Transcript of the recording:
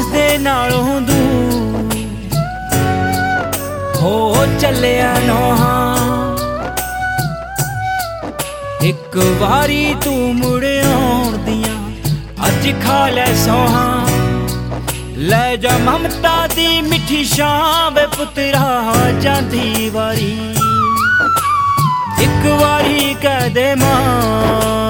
ਹੱਸਦੇ ਨਾਲੋਂ ਦੂਰ ਹੋ ਚੱਲਿਆ ਨੋਹਾਂ। ਇੱਕ ਵਾਰੀ ਤੂੰ ਮੁੜ ਆਉਣ ਦੀਆਂ ਅੱਜ ਖਾ ਲੈ ਸੌਹਾਂ। ਲੈ ਜਾ ਮਮਤਾ ਦੀ ਮਿੱਠੀ ਛਾਂ ਵੇ ਪੁੱਤਰਾ ਜਾਂਦੀ ਵਾਰੀ। ਇੱਕ ਵਾਰੀ ਕਹਿ ਦੇ ਮਾਂ